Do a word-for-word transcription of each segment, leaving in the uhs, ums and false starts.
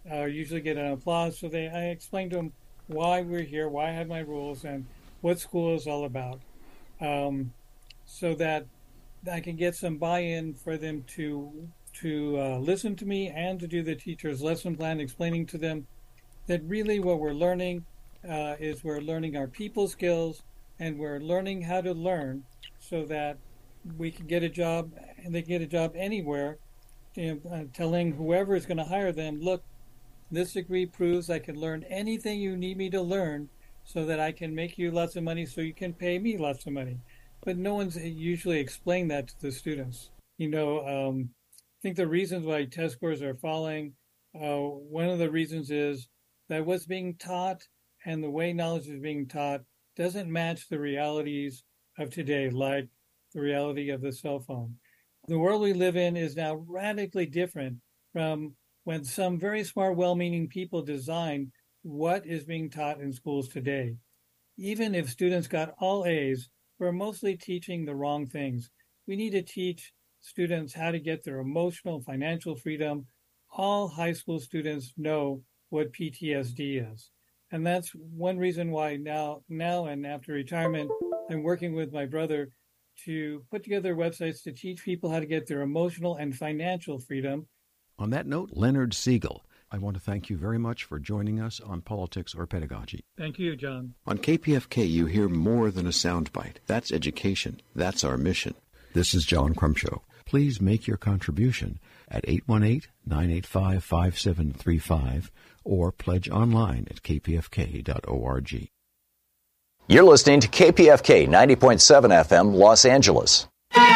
uh, usually get an applause. So they, I explained to them why we're here, why I have my rules, and what school is all about, um, so that I can get some buy-in for them to to uh, listen to me and to do the teacher's lesson plan, explaining to them that really what we're learning uh, is we're learning our people skills and we're learning how to learn so that we can get a job and they can get a job anywhere. You know, uh, telling whoever is going to hire them, look, this degree proves I can learn anything you need me to learn so that I can make you lots of money so you can pay me lots of money. But no one's usually explained that to the students. You know, um, I think the reasons why test scores are falling, uh, one of the reasons is that what's being taught and the way knowledge is being taught doesn't match the realities of today, like the reality of the cell phone. The world we live in is now radically different from when some very smart, well-meaning people designed what is being taught in schools today. Even if students got all A's, we're mostly teaching the wrong things. We need to teach students how to get their emotional, financial freedom. All high school students know what P T S D is. And that's one reason why now, now and after retirement, I'm working with my brother to put together websites to teach people how to get their emotional and financial freedom. On that note, Leonard Siegel, I want to thank you very much for joining us on Politics or Pedagogy. Thank you, John. On K P F K, you hear more than a soundbite. That's education. That's our mission. This is John Crumshow. Please make your contribution at eight one eight, nine eight five, five seven three five or pledge online at k p f k dot org. You're listening to K P F K ninety point seven F M, Los Angeles.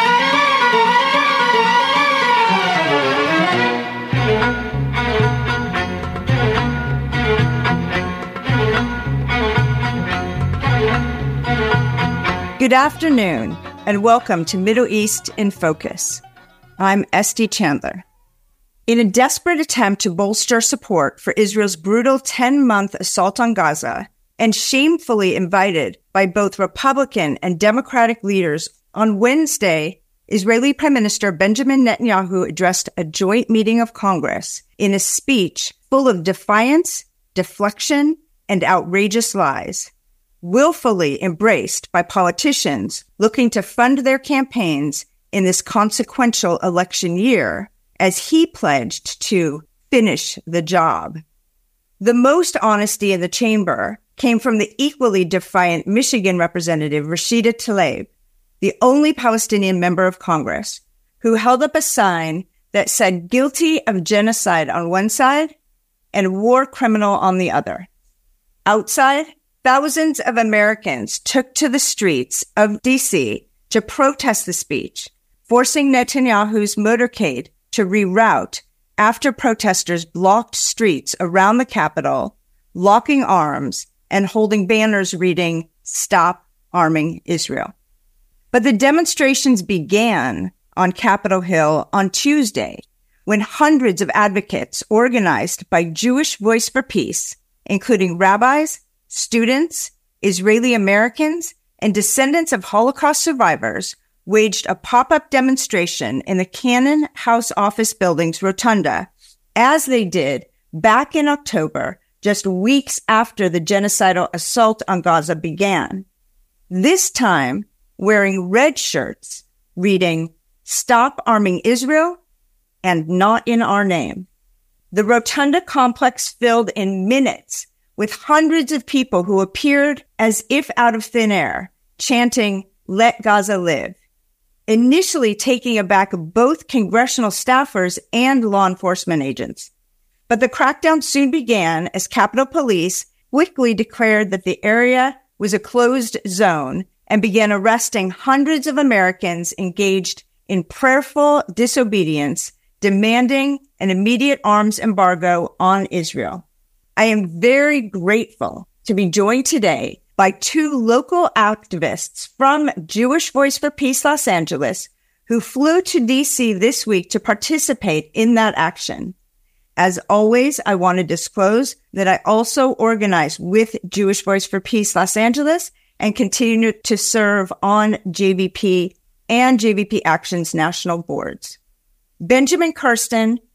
Good afternoon, and welcome to Middle East in Focus. I'm Esty Chandler. In a desperate attempt to bolster support for Israel's brutal ten-month assault on Gaza, and shamefully invited by both Republican and Democratic leaders, on Wednesday, Israeli Prime Minister Benjamin Netanyahu addressed a joint meeting of Congress in a speech full of defiance, deflection, and outrageous lies, willfully embraced by politicians looking to fund their campaigns in this consequential election year, as he pledged to finish the job. The most honesty in the chamber came from the equally defiant Michigan Representative Rashida Tlaib, the only Palestinian member of Congress, who held up a sign that said guilty of genocide on one side and war criminal on the other. Outside, thousands of Americans took to the streets of D C to protest the speech, forcing Netanyahu's motorcade to reroute after protesters blocked streets around the Capitol, locking arms and holding banners reading, "Stop Arming Israel." But the demonstrations began on Capitol Hill on Tuesday, when hundreds of advocates organized by Jewish Voice for Peace, including rabbis, students, Israeli Americans, and descendants of Holocaust survivors, waged a pop-up demonstration in the Cannon House Office Building's rotunda, as they did back in October, just weeks after the genocidal assault on Gaza began. This time, wearing red shirts, reading, "Stop Arming Israel," and "Not in Our Name." The rotunda complex filled in minutes with hundreds of people who appeared as if out of thin air, chanting, "Let Gaza live," initially taking aback both congressional staffers and law enforcement agents. But the crackdown soon began as Capitol Police quickly declared that the area was a closed zone and began arresting hundreds of Americans engaged in prayerful disobedience, demanding an immediate arms embargo on Israel. I am very grateful to be joined today by two local activists from Jewish Voice for Peace Los Angeles who flew to D C this week to participate in that action. As always, I want to disclose that I also organize with Jewish Voice for Peace Los Angeles and continue to serve on J V P and J V P Action's national boards. Benjamin Kirsten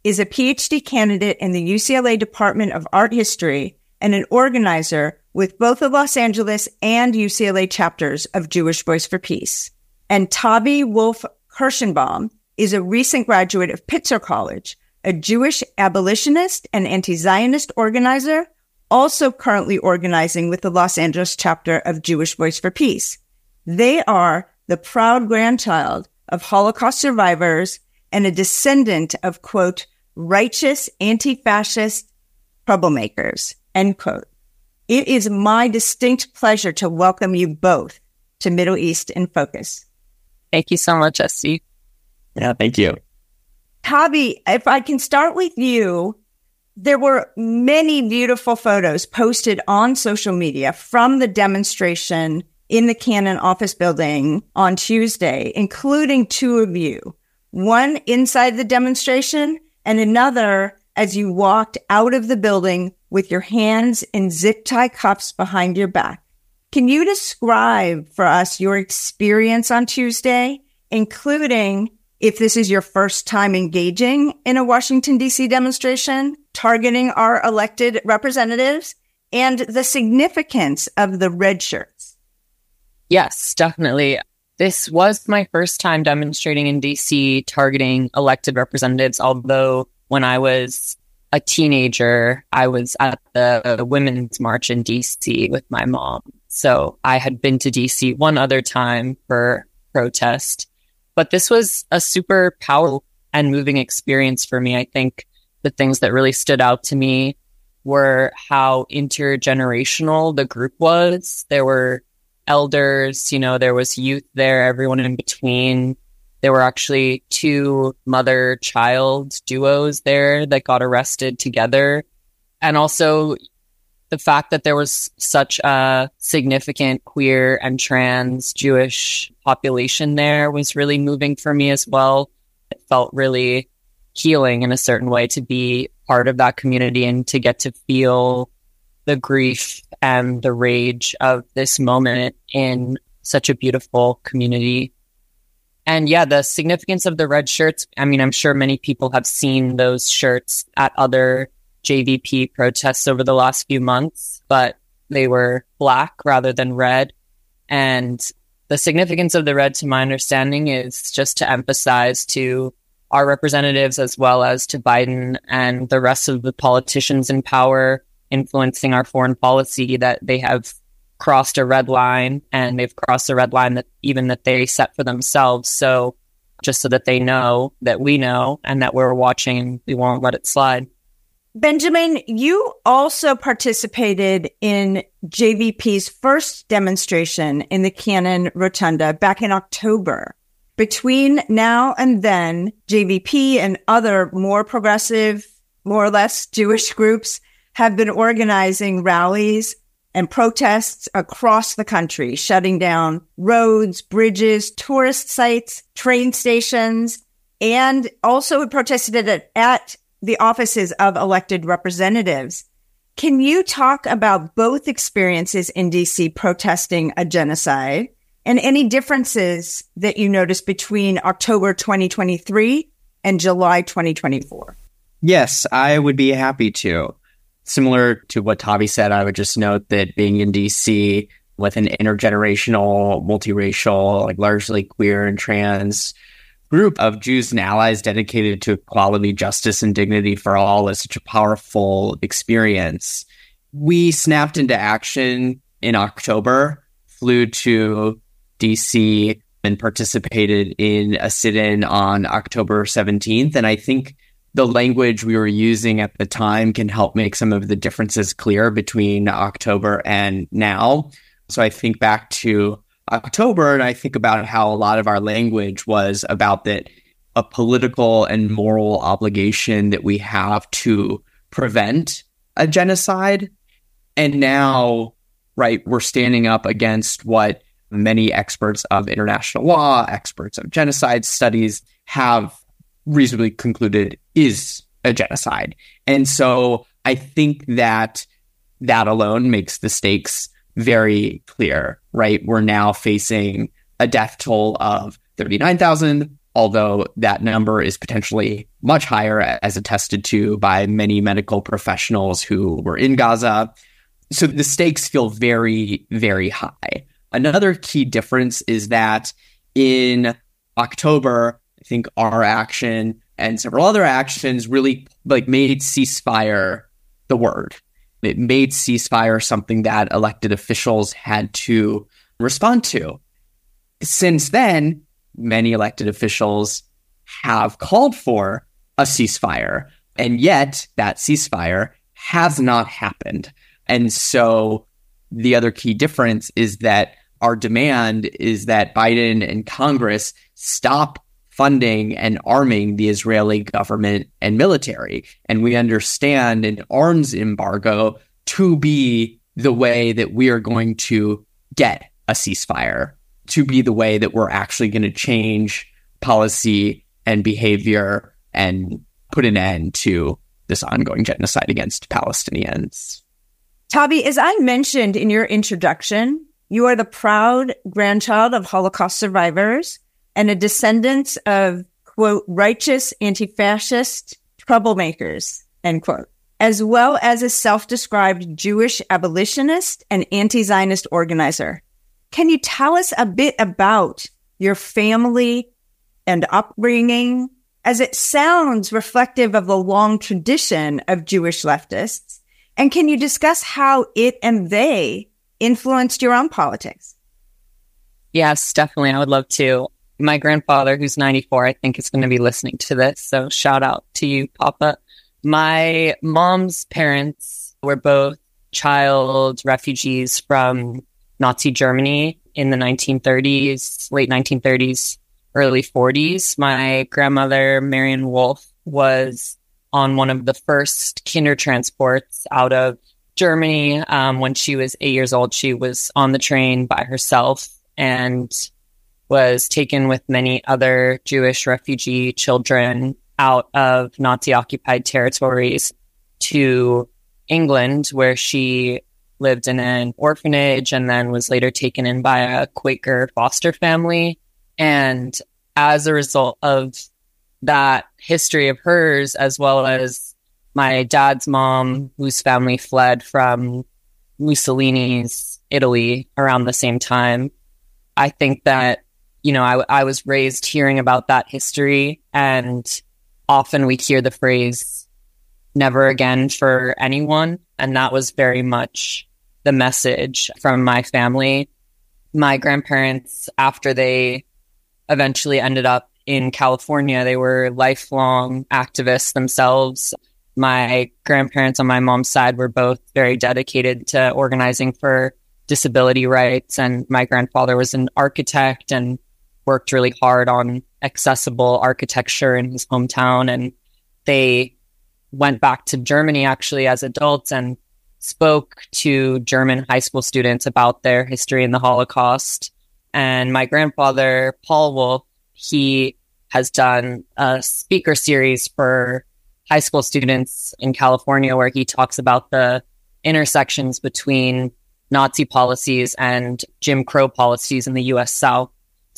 is a P H D candidate in the U C L A Department of Art History and an organizer with both the Los Angeles and U C L A chapters of Jewish Voice for Peace. And Tavi Wolf Kirschenbaum is a recent graduate of Pitzer College, a Jewish abolitionist and anti-Zionist organizer, also currently organizing with the Los Angeles chapter of Jewish Voice for Peace. They are the proud grandchild of Holocaust survivors and a descendant of, quote, righteous anti-fascist troublemakers, end quote. It is my distinct pleasure to welcome you both to Middle East in Focus. Thank you so much, Esty. Yeah, thank you. Tavi, if I can start with you, there were many beautiful photos posted on social media from the demonstration in the Cannon office building on Tuesday, including two of you, one inside the demonstration and another as you walked out of the building with your hands in zip tie cuffs behind your back. Can you describe for us your experience on Tuesday, including if this is your first time engaging in a Washington, D C demonstration targeting our elected representatives, and the significance of the red shirts? Yes, definitely. This was my first time demonstrating in D C targeting elected representatives, although when I was a teenager, I was at the Women's March in D C with my mom. So I had been to D C one other time for protest. But this was a super powerful and moving experience for me. I think the things that really stood out to me were how intergenerational the group was. There were elders, you know, there was youth there, everyone in between. There were actually two mother-child duos there that got arrested together. And also the fact that there was such a significant queer and trans Jewish population there was really moving for me as well. It felt really healing in a certain way to be part of that community and to get to feel the grief and the rage of this moment in such a beautiful community. And yeah, the significance of the red shirts, I mean, I'm sure many people have seen those shirts at other J V P protests over the last few months, but they were black rather than red. And the significance of the red, to my understanding, is just to emphasize to our representatives as well as to Biden and the rest of the politicians in power influencing our foreign policy that they have crossed a red line, and they've crossed a red line that even that they set for themselves. So just so that they know that we know and that we're watching, we won't let it slide. Benjamin, you also participated in J V P's first demonstration in the Cannon Rotunda back in October. Between now and then, J V P and other more progressive, more or less Jewish groups have been organizing rallies and protests across the country, shutting down roads, bridges, tourist sites, train stations, and also protested at, at the offices of elected representatives. Can you talk about both experiences in D C protesting a genocide and any differences that you noticed between October twenty twenty-three and July twenty twenty-four? Yes, I would be happy to. Similar to what Tavi said, I would just note that being in D C with an intergenerational, multiracial, like largely queer and trans group of Jews and allies dedicated to equality, justice, and dignity for all is such a powerful experience. We snapped into action in October, flew to D C and participated in a sit-in on October seventeenth. And I think the language we were using at the time can help make some of the differences clear between October and now. So I think back to October, and I think about how a lot of our language was about that a political and moral obligation that we have to prevent a genocide. And now, right, we're standing up against what many experts of international law, experts of genocide studies have reasonably concluded is a genocide. And so I think that that alone makes the stakes very clear, right? We're now facing a death toll of thirty-nine thousand although that number is potentially much higher, as attested to by many medical professionals who were in Gaza. So the stakes feel very, very high. Another key difference is that in October, I think our action and several other actions really like made ceasefire the word. It made ceasefire something that elected officials had to respond to. Since then, many elected officials have called for a ceasefire, and yet that ceasefire has not happened. And so the other key difference is that our demand is that Biden and Congress stop funding and arming the Israeli government and military. And we understand an arms embargo to be the way that we are going to get a ceasefire, to be the way that we're actually going to change policy and behavior and put an end to this ongoing genocide against Palestinians. Tavi, as I mentioned in your introduction, you are the proud grandchild of Holocaust survivors and a descendant of, quote, righteous anti-fascist troublemakers, end quote, as well as a self-described Jewish abolitionist and anti-Zionist organizer. Can you tell us a bit about your family and upbringing, as it sounds reflective of the long tradition of Jewish leftists? And can you discuss how it and they influenced your own politics? Yes, definitely. I would love to. My grandfather, who's ninety-four, I think is going to be listening to this. So shout out to you, Papa. My mom's parents were both child refugees from Nazi Germany in the nineteen thirties, late nineteen thirties, early forties. My grandmother, Marion Wolf, was on one of the first kinder transports out of Germany. Um, when she was eight years old, she was on the train by herself and was taken with many other Jewish refugee children out of Nazi-occupied territories to England, where she lived in an orphanage and then was later taken in by a Quaker foster family. And as a result of that history of hers, as well as my dad's mom, whose family fled from Mussolini's Italy around the same time, I think that, you know, I, I was raised hearing about that history, and often we hear the phrase, never again for anyone. And that was very much the message from my family. My grandparents, after they eventually ended up in California, they were lifelong activists themselves. My grandparents on my mom's side were both very dedicated to organizing for disability rights. And my grandfather was an architect and worked really hard on accessible architecture in his hometown. And they went back to Germany actually as adults and spoke to German high school students about their history in the Holocaust. And my grandfather, Paul Wolf, he has done a speaker series for high school students in California where he talks about the intersections between Nazi policies and Jim Crow policies in the U S South.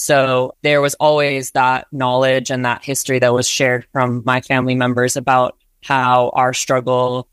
So there was always that knowledge and that history that was shared from my family members about how our struggle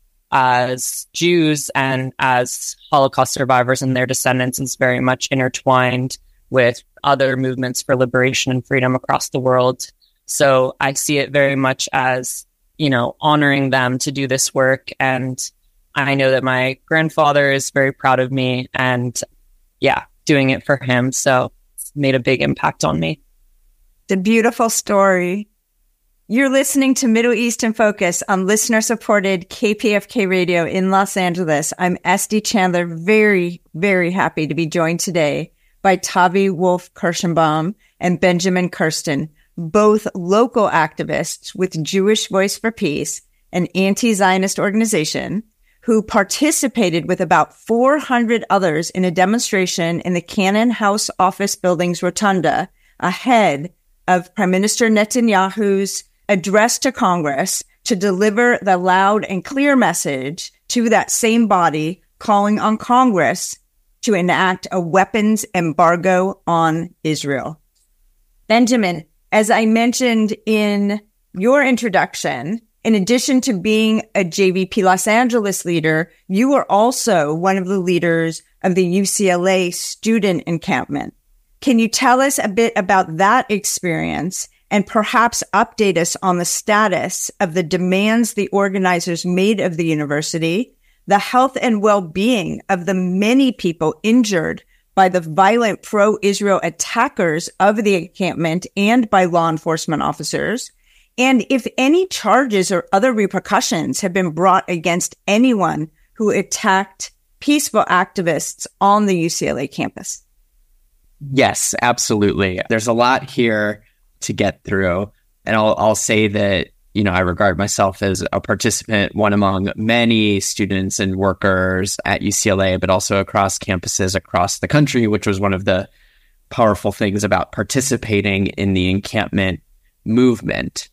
as Jews and as Holocaust survivors and their descendants is very much intertwined with other movements for liberation and freedom across the world. So I see it very much as, you know, honoring them to do this work. And I know that my grandfather is very proud of me and, yeah, doing it for him. So it's made a big impact on me. It's a beautiful story. You're listening to Middle East in Focus on listener-supported K P F K Radio in Los Angeles. I'm Esty Chandler, very, very happy to be joined today by Tavi Wolf Kirschenbaum and Benjamin Kirsten, both local activists with Jewish Voice for Peace, an anti-Zionist organization, who participated with about four hundred others in a demonstration in the Cannon House Office Building's rotunda ahead of Prime Minister Netanyahu's address to Congress to deliver the loud and clear message to that same body calling on Congress to enact a weapons embargo on Israel. Benjamin, As I mentioned in your introduction, in addition to being a J V P Los Angeles leader, you were also one of the leaders of the U C L A student encampment. Can you tell us a bit about that experience and perhaps update us on the status of the demands the organizers made of the university, the health and well-being of the many people injured by the violent pro-Israel attackers of the encampment and by law enforcement officers, and if any charges or other repercussions have been brought against anyone who attacked peaceful activists on the U C L A campus? Yes, absolutely. There's a lot here to get through. And I'll, I'll say that, you know, I regard myself as a participant, one among many students and workers at U C L A, but also across campuses across the country, which was one of the powerful things about participating in the encampment movement.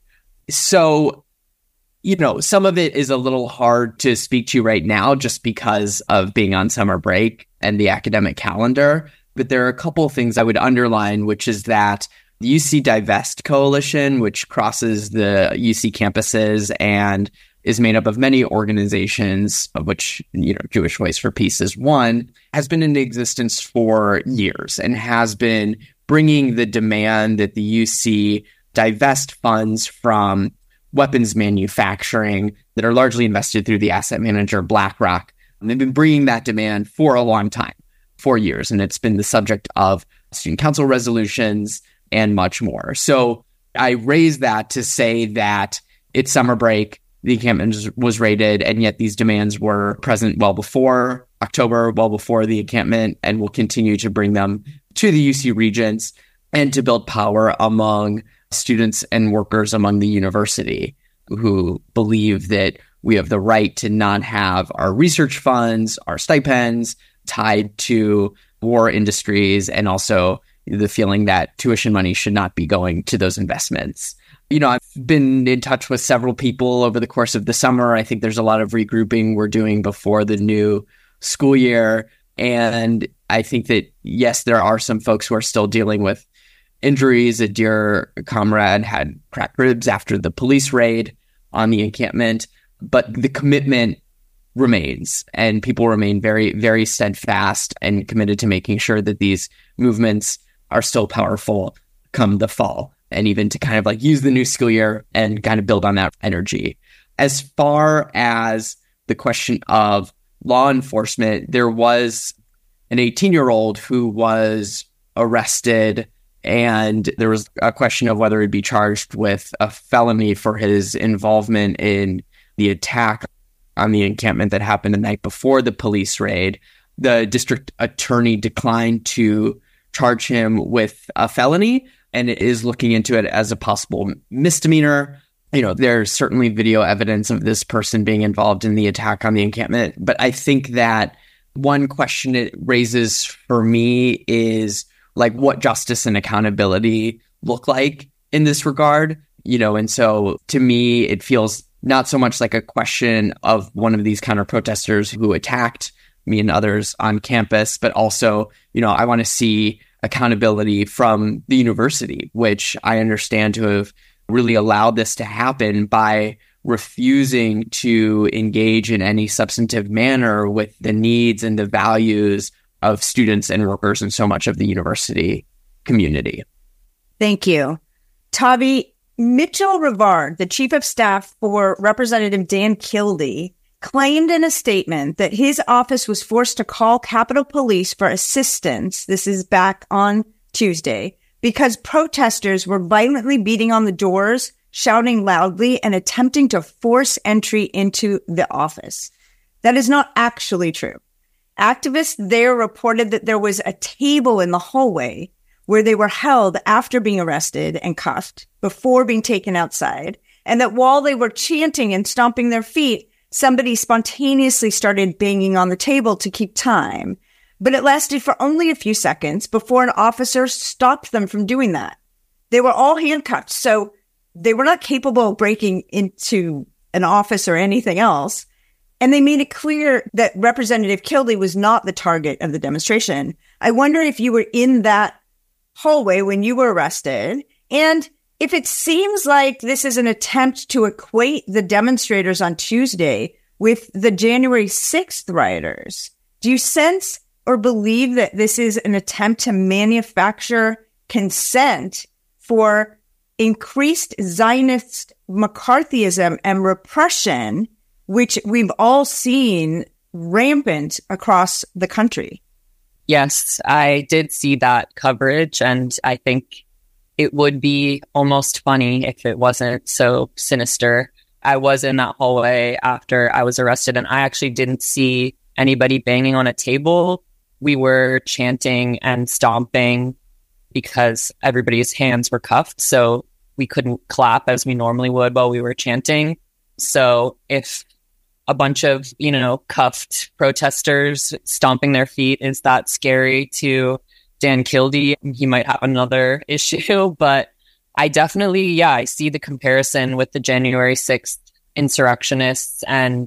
So, you know, some of it is a little hard to speak to right now just because of being on summer break and the academic calendar. But there are a couple of things I would underline, which is that the U C Divest Coalition, which crosses the U C campuses and is made up of many organizations, of which, you know, Jewish Voice for Peace is one, has been in existence for years and has been bringing the demand that the U C divest funds from weapons manufacturing that are largely invested through the asset manager BlackRock. And they've been bringing that demand for a long time, four years, and it's been the subject of student council resolutions and much more. So I raise that to say that it's summer break, the encampment was raided, and yet these demands were present well before October, well before the encampment, and will continue to bring them to the U C Regents and to build power among students and workers among the university who believe that we have the right to not have our research funds, our stipends tied to war industries, and also the feeling that tuition money should not be going to those investments. You know, I've been in touch with several people over the course of the summer. I think there's a lot of regrouping we're doing before the new school year. And I think that, yes, there are some folks who are still dealing with injuries. A dear comrade had cracked ribs after the police raid on the encampment, but the commitment remains, and people remain very, very steadfast and committed to making sure that these movements are still powerful come the fall, and even to kind of like use the new school year and kind of build on that energy. As far as the question of law enforcement, there was an eighteen-year-old who was arrested, and there was a question of whether he'd be charged with a felony for his involvement in the attack on the encampment that happened the night before the police raid. The district attorney declined to charge him with a felony and is looking into it as a possible misdemeanor. You know, there's certainly video evidence of this person being involved in the attack on the encampment. But I think that one question it raises for me is, like, what justice and accountability look like in this regard, you know? And so to me, it feels not so much like a question of one of these counter protesters who attacked me and others on campus, but also, you know, I want to see accountability from the university, which I understand to have really allowed this to happen by refusing to engage in any substantive manner with the needs and the values of students and workers and so much of the university community. Thank you. Tavi, Mitchell Rivard, the chief of staff for Representative Dan Kildee, claimed in a statement that his office was forced to call Capitol Police for assistance, this is back on Tuesday, because protesters were violently beating on the doors, shouting loudly, and attempting to force entry into the office. That is not actually true. Activists there reported that there was a table in the hallway where they were held after being arrested and cuffed before being taken outside, and that while they were chanting and stomping their feet, somebody spontaneously started banging on the table to keep time. But it lasted for only a few seconds before an officer stopped them from doing that. They were all handcuffed, so they were not capable of breaking into an office or anything else. And they made it clear that Representative Kildee was not the target of the demonstration. I wonder if you were in that hallway when you were arrested, and if it seems like this is an attempt to equate the demonstrators on Tuesday with the January sixth rioters, do you sense or believe that this is an attempt to manufacture consent for increased Zionist McCarthyism and repression, which we've all seen rampant across the country? Yes, I did see that coverage, and I think it would be almost funny if it wasn't so sinister. I was in that hallway after I was arrested, and I actually didn't see anybody banging on a table. We were chanting and stomping because everybody's hands were cuffed, so we couldn't clap as we normally would while we were chanting. So if a bunch of, you know, cuffed protesters stomping their feet is that scary to Dan Kildee, he might have another issue. But I definitely, yeah, I see the comparison with the January sixth insurrectionists. And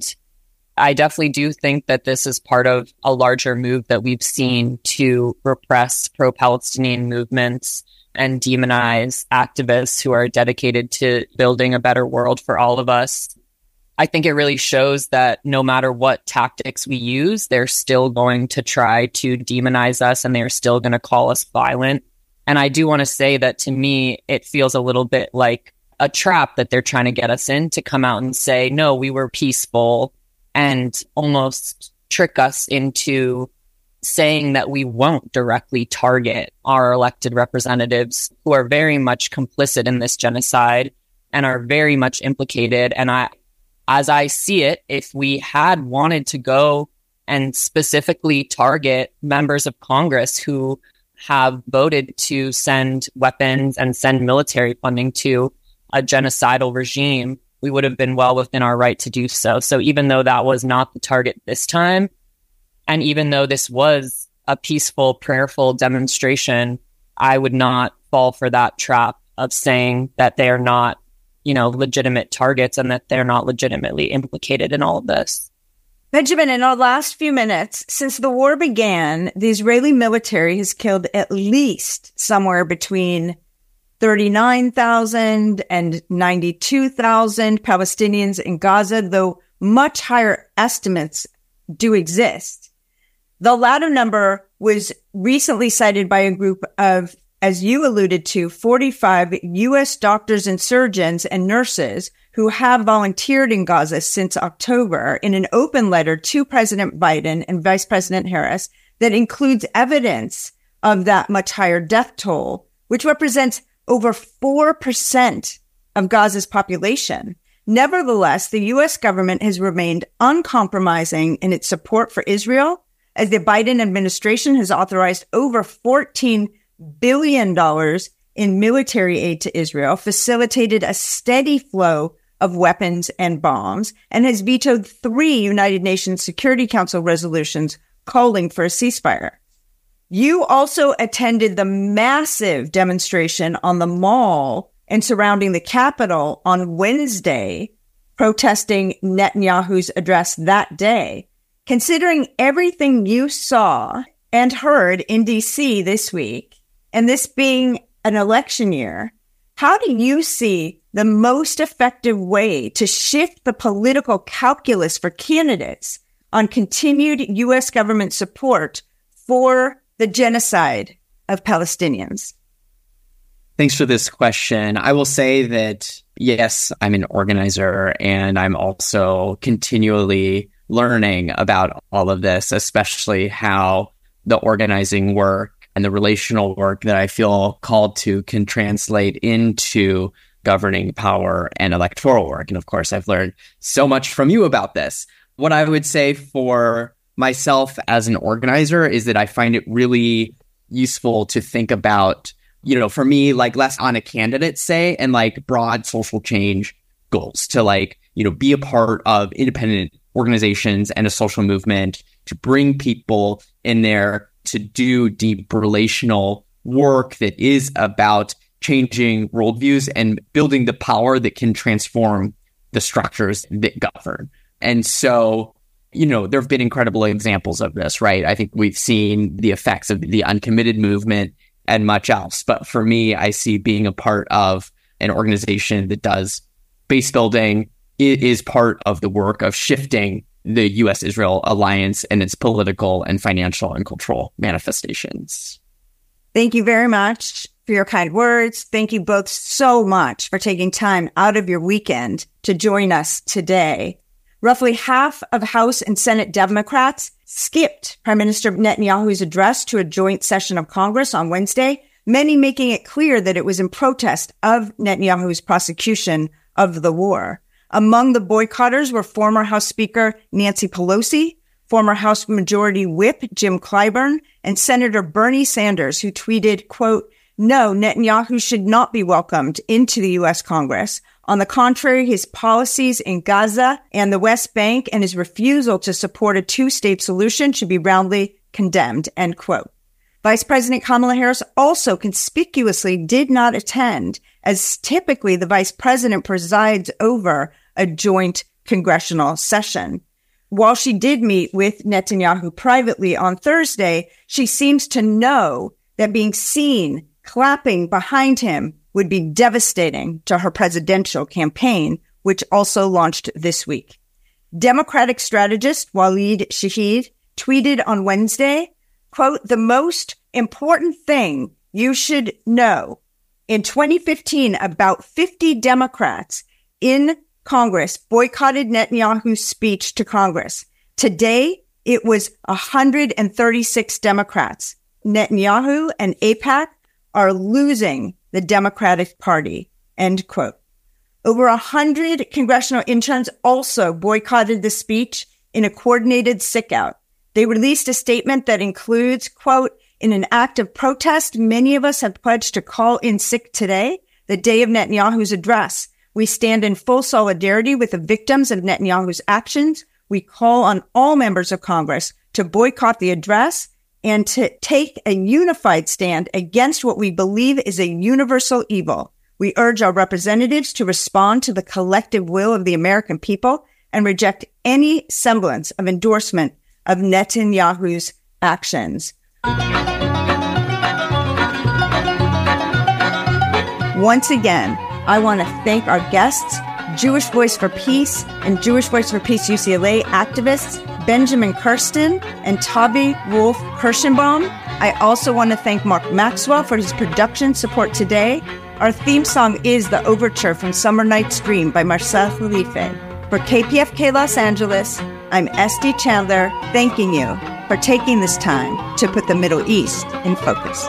I definitely do think that this is part of a larger move that we've seen to repress pro-Palestinian movements and demonize activists who are dedicated to building a better world for all of us. I think it really shows that no matter what tactics we use, they're still going to try to demonize us, and they're still going to call us violent. And I do want to say that to me, it feels a little bit like a trap that they're trying to get us in, to come out and say, no, we were peaceful, and almost trick us into saying that we won't directly target our elected representatives who are very much complicit in this genocide and are very much implicated. And I, as I see it, if we had wanted to go and specifically target members of Congress who have voted to send weapons and send military funding to a genocidal regime, we would have been well within our right to do so. So even though that was not the target this time, and even though this was a peaceful, prayerful demonstration, I would not fall for that trap of saying that they are not, you know, legitimate targets and that they're not legitimately implicated in all of this. Benjamin, in our last few minutes, since the war began, the Israeli military has killed at least somewhere between thirty-nine thousand and ninety-two thousand Palestinians in Gaza, though much higher estimates do exist. The latter number was recently cited by a group of, as you alluded to, forty-five U S doctors and surgeons and nurses who have volunteered in Gaza since October in an open letter to President Biden and Vice President Harris that includes evidence of that much higher death toll, which represents over four percent of Gaza's population. Nevertheless, the U S government has remained uncompromising in its support for Israel, as the Biden administration has authorized over fourteen billion dollars in military aid to Israel, facilitated a steady flow of weapons and bombs, and has vetoed three United Nations Security Council resolutions calling for a ceasefire. You also attended the massive demonstration on the Mall and surrounding the Capitol on Wednesday, protesting Netanyahu's address that day. Considering everything you saw and heard in D C this week, and this being an election year, how do you see the most effective way to shift the political calculus for candidates on continued U S government support for the genocide of Palestinians? Thanks for this question. I will say that, yes, I'm an organizer, and I'm also continually learning about all of this, especially how the organizing work and the relational work that I feel called to can translate into governing power and electoral work. And of course, I've learned so much from you about this. What I would say for myself as an organizer is that I find it really useful to think about, you know, for me, like less on a candidate, say, and like broad social change goals to like, you know, be a part of independent organizations and a social movement, to bring people in there to do deep relational work that is about changing worldviews and building the power that can transform the structures that govern. And so, you know, there have been incredible examples of this, right? I think we've seen the effects of the uncommitted movement and much else. But for me, I see being a part of an organization that does base building, is part of the work of shifting the U S Israel alliance and its political and financial and cultural manifestations. Thank you very much for your kind words. Thank you both so much for taking time out of your weekend to join us today. Roughly half of House and Senate Democrats skipped Prime Minister Netanyahu's address to a joint session of Congress on Wednesday, many making it clear that it was in protest of Netanyahu's prosecution of the war. Among the boycotters were former House Speaker Nancy Pelosi, former House Majority Whip Jim Clyburn, and Senator Bernie Sanders, who tweeted, quote, "No, Netanyahu should not be welcomed into the U S Congress. On the contrary, his policies in Gaza and the West Bank and his refusal to support a two-state solution should be roundly condemned," end quote. Vice President Kamala Harris also conspicuously did not attend, as typically the vice president presides over a joint congressional session. While she did meet with Netanyahu privately on Thursday, she seems to know that being seen clapping behind him would be devastating to her presidential campaign, which also launched this week. Democratic strategist Walid Shahid tweeted on Wednesday, quote, "The most important thing you should know. In twenty fifteen, about fifty Democrats in Congress boycotted Netanyahu's speech to Congress. Today, it was one hundred thirty-six Democrats. Netanyahu and AIPAC are losing the Democratic Party," end quote. Over a hundred congressional interns also boycotted the speech in a coordinated sick-out. They released a statement that includes, quote, "In an act of protest, many of us have pledged to call in sick today, the day of Netanyahu's address. We stand in full solidarity with the victims of Netanyahu's actions. We call on all members of Congress to boycott the address and to take a unified stand against what we believe is a universal evil. We urge our representatives to respond to the collective will of the American people and reject any semblance of endorsement of Netanyahu's actions." Once again, I want to thank our guests, Jewish Voice for Peace and Jewish Voice for Peace U C L A activists Benjamin Kirsten and Tavi Wolf Kirschenbaum. I also want to thank Mark Maxwell for his production support today. Our theme song is The Overture from Summer Night's Dream by Marcel Khalife. For K P F K Los Angeles, I'm Esty Chandler, thanking you for taking this time to put the Middle East in focus.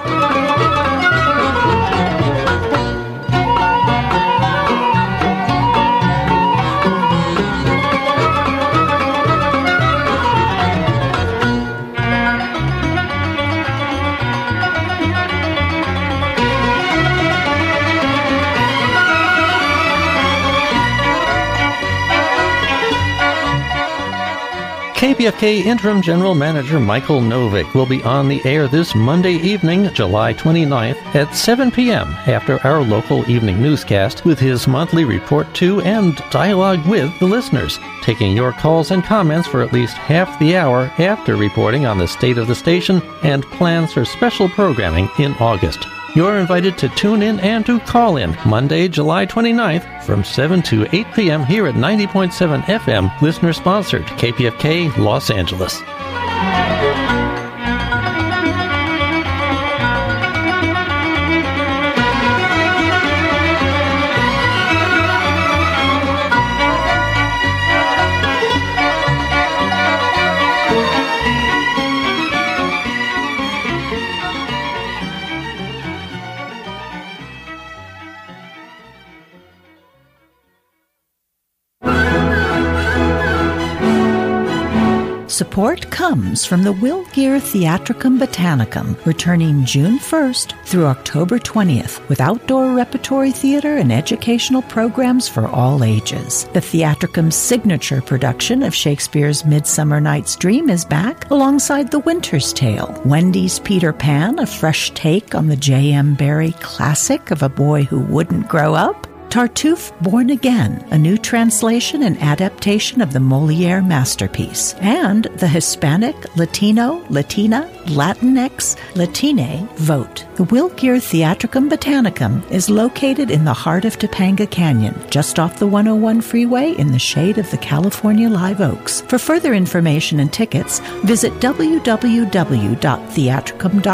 K P F K Interim General Manager Michael Novick will be on the air this Monday evening, July twenty-ninth at seven p.m. after our local evening newscast with his monthly report to and dialogue with the listeners, taking your calls and comments for at least half the hour after reporting on the state of the station and plans for special programming in August. You're invited to tune in and to call in Monday, July twenty-ninth from seven to eight p.m. here at ninety point seven F M, listener-sponsored K P F K Los Angeles. Support comes from the Will Geer Theatricum Botanicum, returning June first through October twentieth, with outdoor repertory theater and educational programs for all ages. The Theatricum's signature production of Shakespeare's Midsummer Night's Dream is back, alongside The Winter's Tale, Wendy's Peter Pan, a fresh take on the J M Barrie classic of a boy who wouldn't grow up, Tartuffe Born Again, a new translation and adaptation of the Molière masterpiece, and the Hispanic, Latino, Latina, Latinx, Latine vote. The Wilkir Theatricum Botanicum is located in the heart of Topanga Canyon, just off the one oh one freeway in the shade of the California live oaks. For further information and tickets, visit w w w dot theatricum dot